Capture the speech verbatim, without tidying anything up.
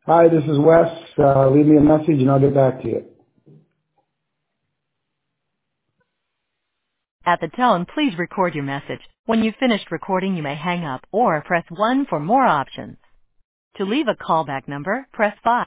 Hi, this is Wes. Uh, leave me a message and I'll get back to you. At the tone, please record your message. When you've finished recording, you may hang up or press one for more options. To leave a callback number, press five.